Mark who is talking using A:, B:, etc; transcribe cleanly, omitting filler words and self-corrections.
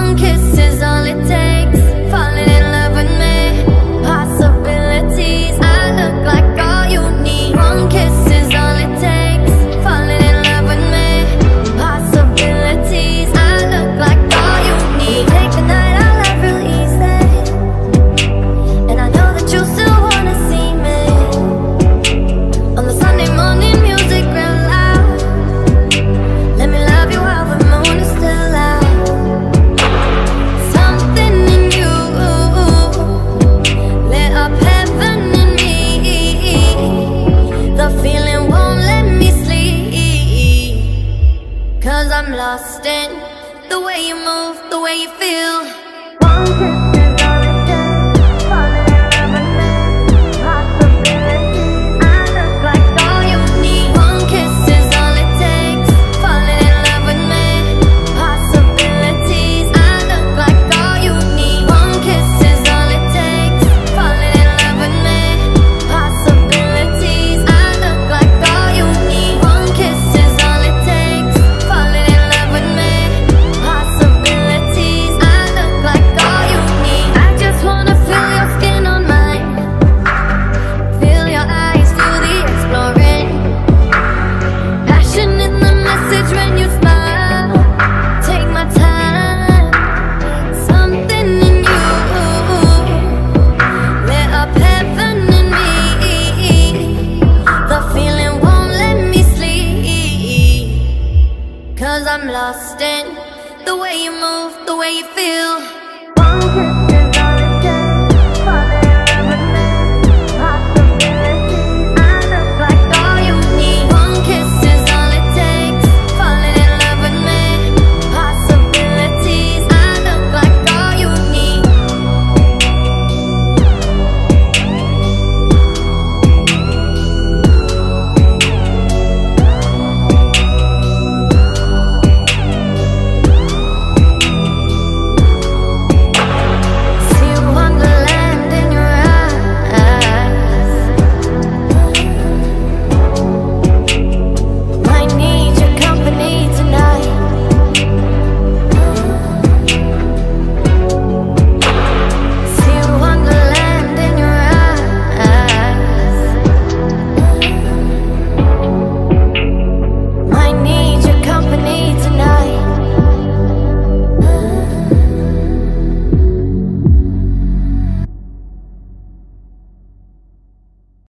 A: One kiss is all it takes. Falling in love with me. Possibilities. I look like all you need. One kiss is all it takes. Falling in love with me. Possibilities. I look like all you need. Take the night out life real easy, and I know that you still wanna see me. On the Sunday morning, music real loud. Let me love you while the moon is still out. Something in you lit up heaven in me. The feeling won't let me sleep, 'cause I'm lost in the way you move, the way you feel. One kiss is all it takes. Falling in love with me. Possibilities. I look like all you need. One kiss is all it takes. Falling in love with me. Possibilities. I look like all you need. One kiss is all it takes. Falling in love with me. Possibilities. I look like all you need. One kiss is all it takes. Falling in love with me. Possibilities. I look like all you need. I just wanna feel your skin on mine. Feel your eyes, do the exploring. Passion in the message when you smile. Take my time. Something in you lit up heaven in me. The feeling won't let me sleep, 'cause I'm lost in the way you move, the way you feel.